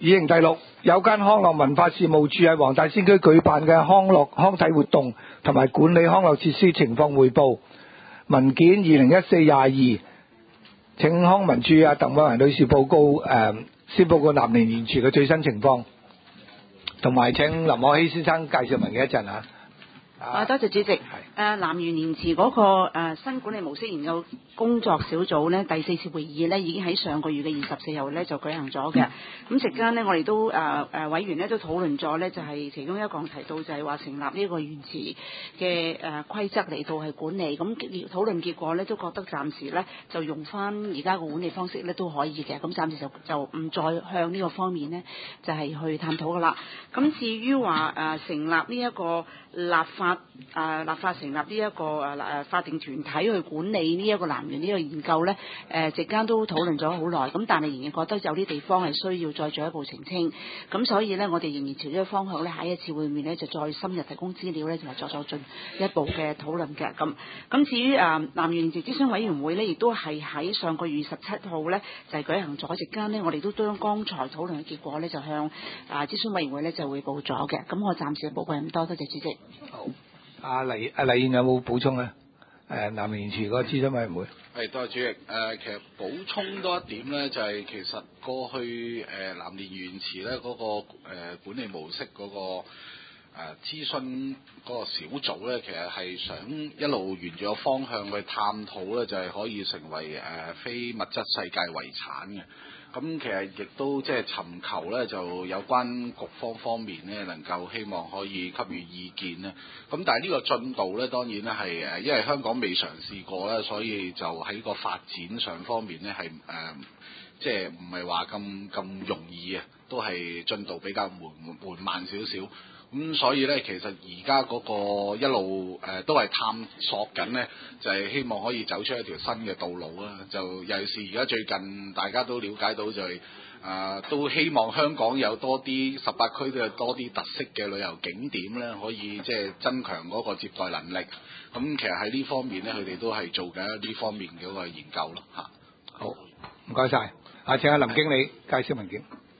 議程第六，有關康樂文化事務處喺黃大仙區舉辦嘅康體活動同埋管理康樂設施情況匯報文件2014-22，請康文署鄧偉華女士報告先報告南蓮園池嘅最新情況，同埋請林可希先生介紹文件一陣啊。 多謝主席。南園蓮池嗰個新管理模式研究工作小組呢，第4次會議呢已經喺上個月嘅24號呢就舉行咗嘅。咁席間呢，我哋都委員呢都討論咗呢，就係其中一項提到就係話成立呢個園池嘅規則嚟到係管理。咁討論結果呢，都覺得暫時呢就用翻而家個管理方式呢都可以嘅。咁暫時就唔再向呢個方面呢就係去探討噶啦。咁至於話成立呢一個立法成立呢一個法定團體去管理呢一個南園呢個研究呢，席間都討論咗好耐，咁但係仍然覺得有啲地方係需要再進一步澄清，咁所以呢，我哋仍然朝呢個方向呢，下一次會面呢，就再深入提供資料呢，同埋作進一步嘅討論嘅。咁至於南園池諮詢委員會呢，亦都係喺上個月17號呢，就係舉行咗，席間呢，我哋都將剛才討論嘅結果呢，就向諮詢委員會呢，就匯報咗嘅。咁我暫時嘅報告係咁多，多謝主席。 好，阿黎燕有冇補充咧？南園池嗰個諮詢委員會係，多謝主席。其實補充多一點咧，就係其實過去南蓮園池咧嗰個管理模式嗰個諮詢嗰個小組咧，其實係想一路沿住個方向去探討咧，就係可以成為非物質世界遺產嘅。咁其實亦都即係尋求咧，就有關局方面咧，能夠希望可以給予意見咧。咁但係呢個進度咧，當然咧係因為香港未嘗試過咧，所以就喺個發展上方面咧係即係唔係話咁容易啊，都係進度比較緩慢少少。咁所以咧，其實而家嗰個一路都係探索緊咧，就係希望可以走出一條新嘅道路啦。就尤其是而家最近大家都了解到就係都希望香港有多啲18區都有多啲特色嘅旅遊景點咧，可以即係增強嗰個接待能力。咁其實喺呢方面咧，佢哋都係做緊呢方面嘅嗰個研究咯嚇。 好，唔該晒。請阿林經理介紹文件。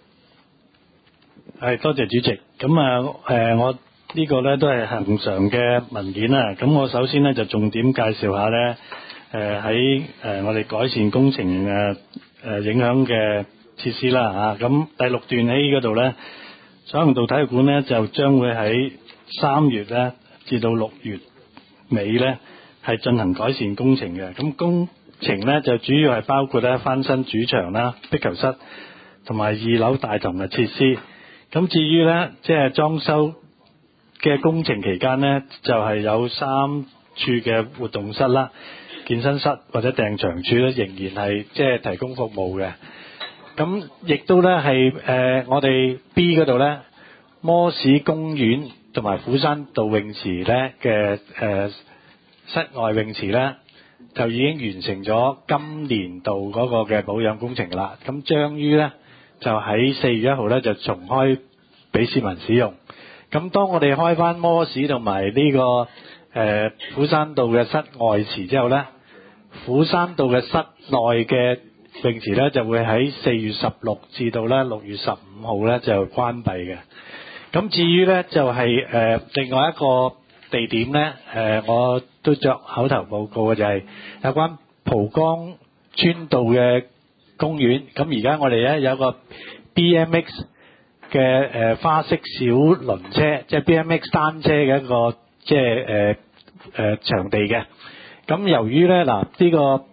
係，多謝主席。咁我呢個咧都係恆常嘅文件啦。咁我首先咧就重點介紹下咧，喺我哋改善工程影響嘅設施啦嚇。咁第6段起嗰度咧，彩虹道體育館咧就將會喺3月咧至到6月尾咧係進行改善工程嘅。咁工程咧就主要係包括咧翻新主場啦、壁球室同埋2樓大堂嘅設施。咁至於咧，即係裝修嘅工程期間咧，就係有3處嘅活動室啦、健身室或者訂場處咧，仍然係即係提供服務嘅。咁亦都咧係我哋 B 嗰度咧，摩士公園同埋虎山道泳池咧嘅室外泳池咧，就已經完成咗今年度嗰個嘅保養工程啦。咁將於咧就喺4月1號咧就重開俾市民使用。咁當我哋開翻摩士同埋呢個虎山道嘅室外池之後咧，虎山道嘅室內嘅泳池咧就會喺4月16至到咧6月15號咧就關閉嘅。咁至於咧就係另外一個地點咧，我都作口頭報告嘅就係有關蒲崗村道嘅公園。咁而家我哋咧有個 BMX 嘅花式小輪車，即係 BMX 單車嘅一個即係場地嘅。咁由於咧嗱呢個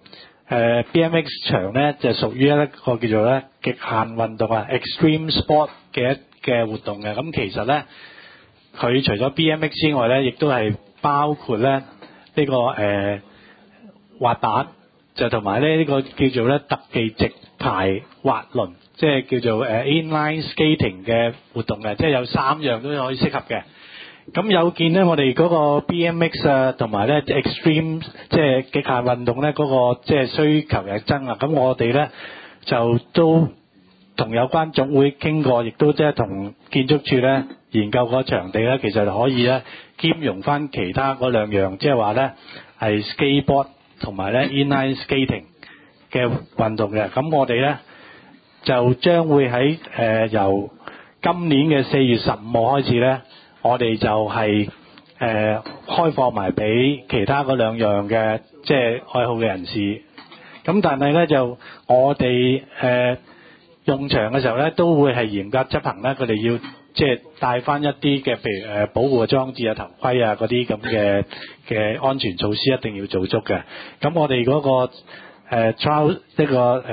BMX 場咧就屬於一個叫做咧極限運動啊 Extreme Sport 嘅活動嘅。咁其實咧佢除咗 BMX 之外咧，亦都係包括咧呢個滑板，就同埋咧呢個叫做咧特技直排滑輪，即係叫做inline skating 嘅活動嘅，即係有3樣都可以適合嘅。咁有見咧，我哋嗰個 BMX 啊，同埋咧 extreme 即係極限運動咧，嗰個即係需求日增啊。咁我哋咧就都同有關總會傾過，亦都即係同建築署咧研究個場地咧，其實可以咧兼容翻其他嗰2樣，即係話咧係 skateboard 同埋咧 inline skating 嘅運動嘅。咁我哋咧就將會喺由今年嘅4月15號開始咧，我哋就係開放埋俾其他嗰兩樣嘅即係愛好嘅人士。咁但係咧就我哋用場嘅時候咧，都會係嚴格執行咧，佢哋要即係帶翻一啲嘅，譬如保護嘅裝置啊、頭盔啊嗰啲咁嘅安全措施一定要做足嘅。咁我哋嗰個trial 一個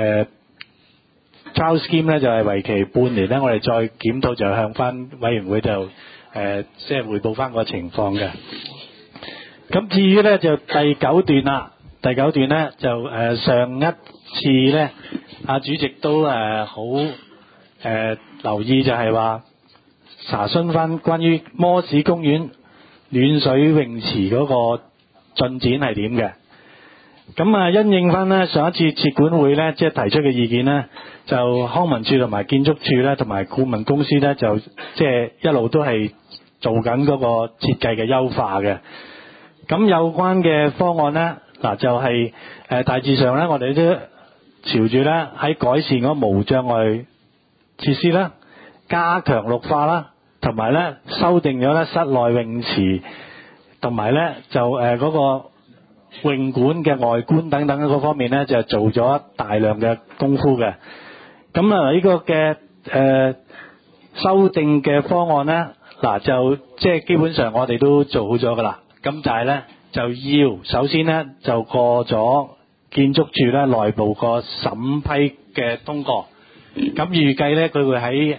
trial scheme 咧就係為期半年咧，我哋再檢討就向翻委員會就即係匯報翻個情況嘅。咁至於咧就第9段啦，第9段咧就上一次咧阿主席都好留意就係話查詢翻關於摩士公園暖水泳池嗰個進展係點嘅。咁因應翻咧上一次設管會咧即係提出嘅意見咧，就康文署同埋建築署咧同埋顧問公司咧就即係一路都係做緊嗰個設計嘅優化嘅。咁有關嘅方案咧嗱就係大致上咧我哋都朝住咧喺改善嗰無障礙設施啦，加強綠化啦，同埋咧修訂咗咧室內泳池，同埋咧就嗰個泳館嘅外觀等等嗰方面咧，就做咗大量嘅功夫嘅。咁呢個嘅修訂嘅方案咧，嗱就即係基本上我哋都做好咗噶啦。咁但係咧就要首先咧就過咗建築署咧內部個審批嘅通過。咁預計咧佢會喺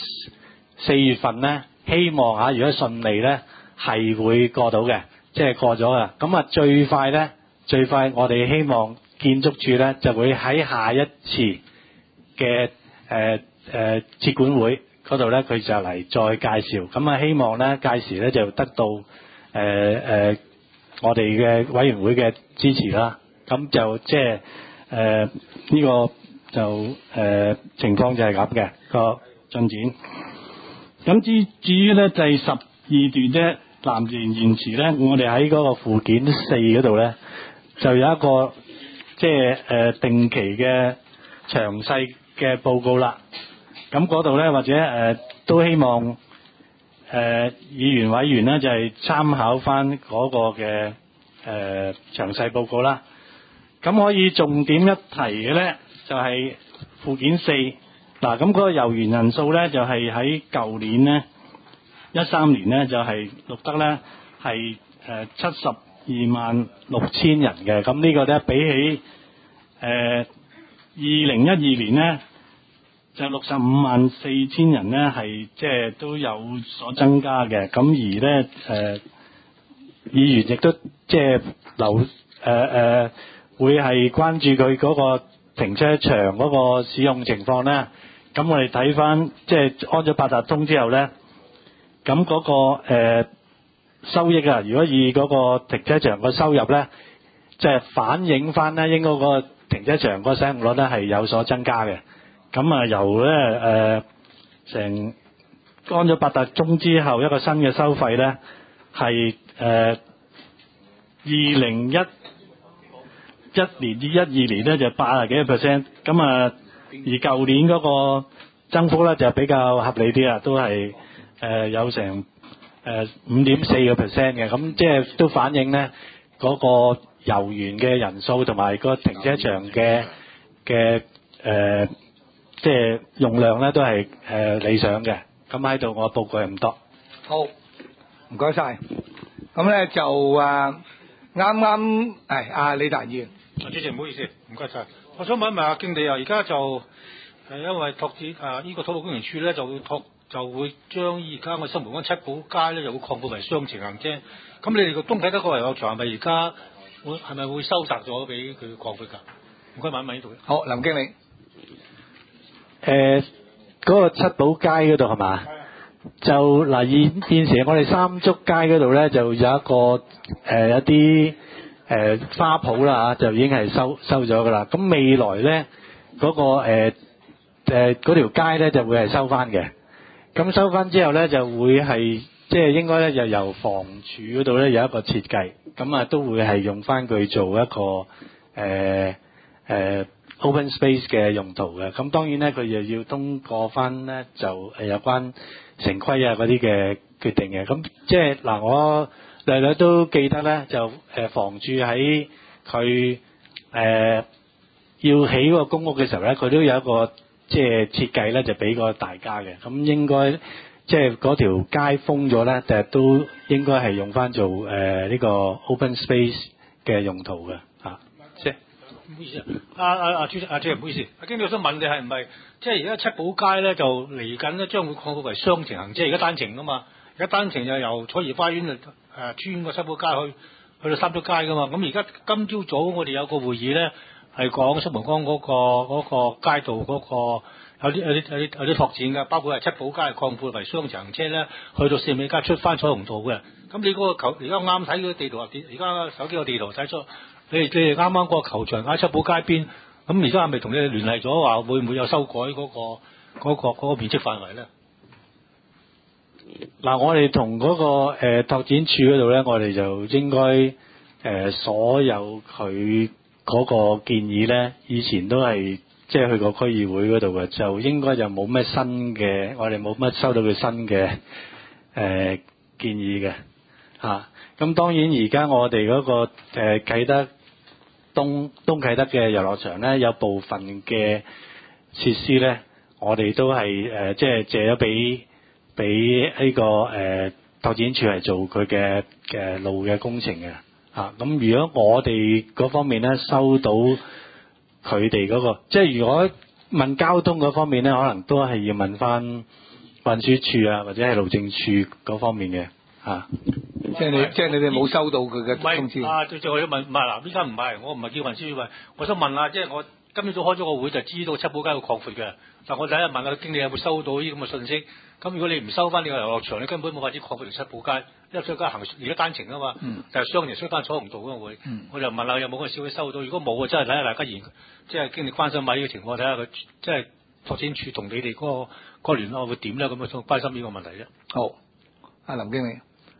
4月份咧，希望如果順利咧係會過到嘅，即係過咗㗎。咁最快我哋希望建築署咧就會喺下一次嘅設管會嗰度咧，佢就嚟再介紹。咁希望咧屆時咧就得到我哋嘅委員會嘅支持啦。咁就即係呢個就情況就係咁嘅個進展。咁至於咧第12段啫，藍田延遲咧，我哋喺嗰個附件4嗰度咧，就有一個即係定期嘅詳細嘅報告啦。咁嗰度咧或者都希望議員委員咧就係參考翻嗰個嘅詳細報告啦。咁可以重點一提嘅咧，就係附件4嗱，咁嗰個遊園人數咧就係喺舊年咧13年咧就係錄得咧係726000人嘅。咁呢個咧比起2012年咧就654,000人咧係即係都有所增加嘅。咁而咧議員亦都即係會係關注佢嗰個停車場嗰個使用情況咧。咁我哋睇翻即係安咗八達通之後咧，咁嗰個收益如果以嗰個停車場個收入咧，即係反映翻咧應該嗰個停車場個使用率咧係有所增加嘅。咁由咧成安咗八達通之後一個新嘅收費咧係2011年至12年咧就80幾個 percent， 咁而舊年嗰個增幅咧就比較合理啲啦，都係有成5.4個 percent 嘅。咁即係都反映咧嗰個遊園嘅人數同埋個停車場嘅即係用量咧都係理想嘅。咁喺度我報告係咁多。 好，唔該晒。咁咧就啱啱李達議員。 主席唔好意思，唔該晒。我想問一問阿經理而家就因為拓展呢個土木工程處咧就會將而家嘅新蒲崗七寶街咧就會擴闊為雙程行車。咁你哋個東啟德個遊樂場係咪而家係咪會收窄咗俾佢擴闊㗎？唔該問一問呢度。 好，林經理。 嗰個七寶街嗰度係嘛？就現時我哋三竹街嗰度咧就有一個一啲花圃啦就已經係收咗㗎啦。咁未來咧嗰個嗰條街咧就會係收翻嘅。咁收翻之後咧就會係即係應該咧就由房署嗰度咧有一個設計，咁都會係用翻佢做一個 open space 嘅用途嘅。咁當然咧，佢又要通過翻咧就有關城規啊嗰啲嘅決定嘅。咁即係嗱，我略略都記得咧，就房署喺佢要起嗰個公屋嘅時候咧，佢都有一個即係設計咧，就俾個大家嘅。咁應該即係嗰條街封咗咧，但係都應該係用翻做呢個 open space 嘅用途嘅嚇。即係唔好意思啊，主席唔好意思，阿經理我想問你係唔係即係而家七寶街咧就嚟緊咧將會擴闊為雙程行車，而家單程噶嘛？而家單程就由彩怡花園穿過七寶街去到三竹街噶嘛？咁而家今朝早我哋有個會議咧，係講出門江嗰個街道嗰個有啲拓展嘅，包括係七寶街擴闊為雙程行車咧，去到四美街出翻彩虹道嘅。咁你嗰個球而家啱睇嗰個地圖，而家手機個地圖睇出，你哋啱啱嗰個球場喺七寶街邊，咁而家係咪同你哋聯繫咗話會唔會有修改嗰個面積範圍咧？ 嗱，我哋同嗰個拓展處嗰度咧，我哋就應該所有佢嗰個建議咧，以前都係即係去過區議會嗰度嘅，就應該就冇咩新嘅，我哋冇乜收到佢新嘅建議嘅嚇。咁當然而家我哋嗰個啟德東啟德嘅遊樂場咧，有部分嘅設施咧，我哋都係即係借咗俾呢個拓展處係做佢嘅路嘅工程嘅嚇。咁如果我哋嗰方面咧收到佢哋嗰個，即係如果問交通嗰方面咧，可能都係要問翻運輸處啊，或者係路政處嗰方面嘅嚇。 即係你哋冇收到佢嘅通知。 最我要問唔係嗱，依家唔係，我唔係叫運輸處問，我想問下，即係我今朝早開咗個會就知道七寶街會擴闊嘅，但我第一日問下經理有冇收到呢啲咁嘅信息。咁如果你唔收翻呢個遊樂場，你根本冇法子擴闊條七寶街，因為七寶街行而家單程啊嘛，就係雙程出翻彩虹道嗰個會。我就問下有冇個消息收到，如果冇啊，真係睇下大家即係經理關心埋呢個情況，睇下佢即係拓展處同你哋嗰個聯絡會點咧，咁啊關心呢個問題啫。 好，阿林經理。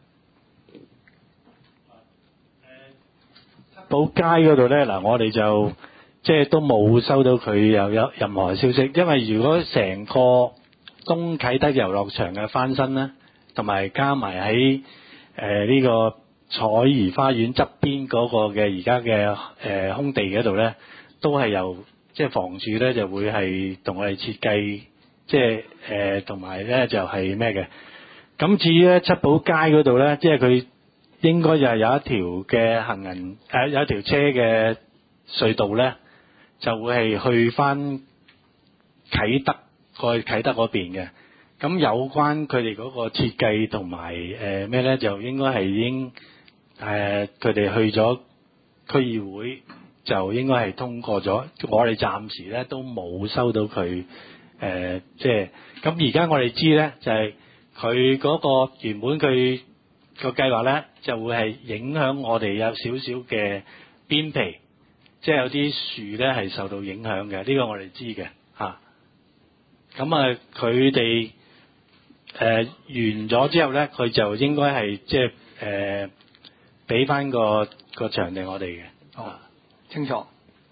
七寶街嗰度咧，嗱我哋就即係都冇收到佢有任何消息，因為如果成個東啟德遊樂場嘅翻新咧，同埋加埋喺呢個彩怡花園側邊嗰個嘅而家嘅空地嗰度咧，都係由即係房署咧就會係同我哋設計，即係同埋咧就係咩嘅。咁至於咧七寶街嗰度咧，即係佢應該就係有一條嘅行人有一條車嘅隧道咧，就會係去翻啟德過去啟德嗰邊嘅。咁有關佢哋嗰個設計同埋咩咧，就應該係已經佢哋去咗區議會，就應該係通過咗。我哋暫時咧都冇收到佢即係咁。而家我哋知咧就係佢嗰個原本佢個計劃咧就會係影響我哋有少少嘅邊皮，即係有啲樹咧係受到影響嘅。呢個我哋知嘅嚇。咁啊，佢哋完咗之後咧，佢就應該係即係俾翻個場地我哋嘅。 哦，清楚。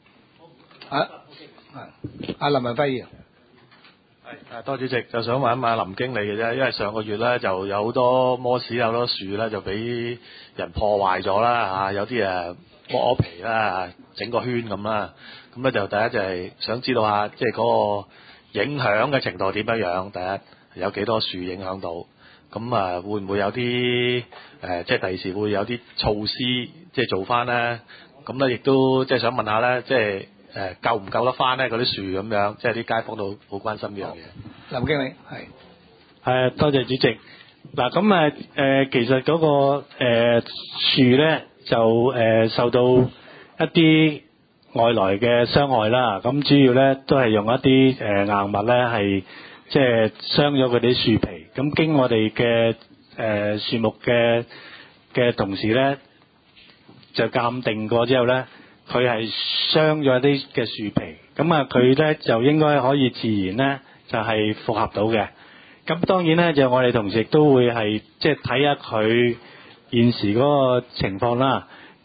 阿林文輝議員。 多主席就想問一問林經理嘅啫，因為上個月咧就有好多摩士有好多樹咧就俾人破壞咗啦嚇，有啲剝皮啦，整個圈咁啦，咁咧就第一就係想知道下即係嗰個影響嘅程度點樣？第一有幾多樹影響到？咁啊會唔會有啲即係第時會有啲措施即係做翻咧？咁咧亦都即係想問下咧，即係救唔救得翻咧嗰啲樹咁樣？即係啲街坊都好關心呢樣嘢。 林經理係多謝主席。嗱咁其實嗰個樹咧就受到一啲外來嘅傷害啦。咁主要咧都係用一啲硬物咧係即係傷咗佢啲樹皮。咁經我哋嘅樹木嘅同事咧就鑑定過之後咧，佢係傷咗啲嘅樹皮。咁啊佢咧就應該可以自然咧就係復合到嘅。咁當然咧就我哋同時都會係即係睇下佢現時嗰個情況啦。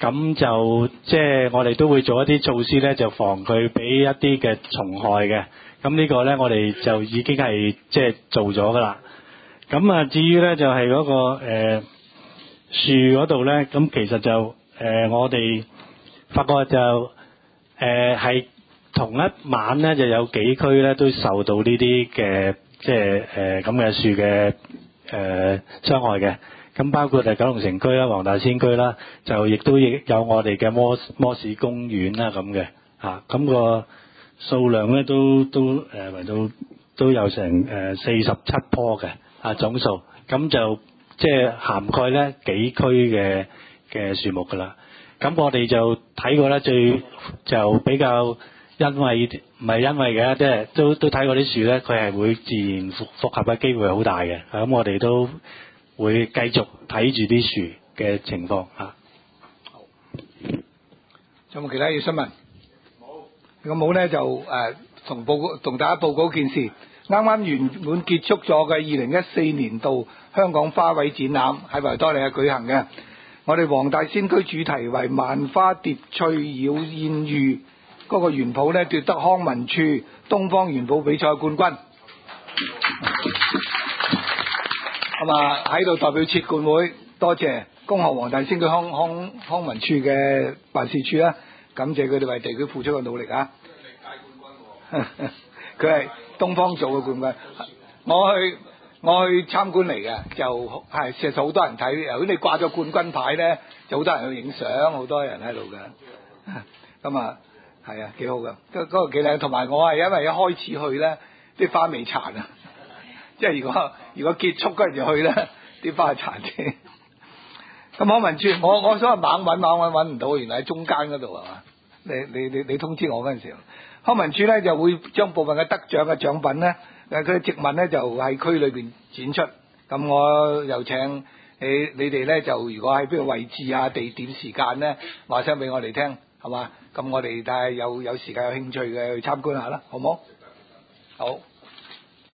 咁就即係我哋都會做一啲措施咧，就防佢俾一啲嘅蟲害嘅。咁呢個咧，我哋就已經係即係做咗噶啦。咁啊，至於咧就係嗰個樹嗰度咧，咁其實就我哋發覺就係同一晚咧就有幾區咧都受到呢啲嘅即係咁嘅樹嘅傷害嘅。咁包括係九龍城區啦、黃大仙區啦，就亦都有我哋嘅摩士公園啦咁嘅嚇。咁個數量咧都圍到都有成47棵嘅總數。咁就即係涵蓋咧幾區嘅樹木噶啦。咁我哋就睇過咧，就比較唔係因為嘅，即係都睇過啲樹咧，佢係會自然復合嘅機會好大嘅。咁我哋都會繼續睇住啲樹嘅情況嚇。 有冇其他嘢新聞？冇。如果冇咧，就同大家報告件事。啱啱圓滿結束咗嘅2014年度香港花卉展覽喺維多利亞舉行嘅。我哋黃大仙區主題為萬花蝶翠繞燕遇，嗰個園圃咧奪得康文署東方園圃比賽冠軍。咁啊喺度代表設管會多謝恭賀黃大仙區康文署嘅辦事處啦，感謝佢哋為地區付出嘅努力啊！佢係東方組嘅冠軍，我去參觀嚟嘅，就係事實好多人睇。由於你掛咗冠軍牌咧，就好多人去影相，好多人喺度嘅。咁啊，係啊，幾好嘅，嗰個幾靚。同埋我係因為一開始去咧，啲花未殘啊，即係如果結束嗰陣時去咧，啲花係殘啲。咁康文署，我想猛揾唔到，原來喺中間嗰度係嘛？你通知我嗰陣時候，康文署咧就會將部分嘅得獎嘅獎品咧，佢嘅植物咧就喺區裏邊展出。咁我又請你哋咧，就如果喺邊個位置啊、地點、時間咧，話聲俾我哋聽，係嘛？咁我哋但係有時間有興趣嘅去參觀下啦，好唔好？好。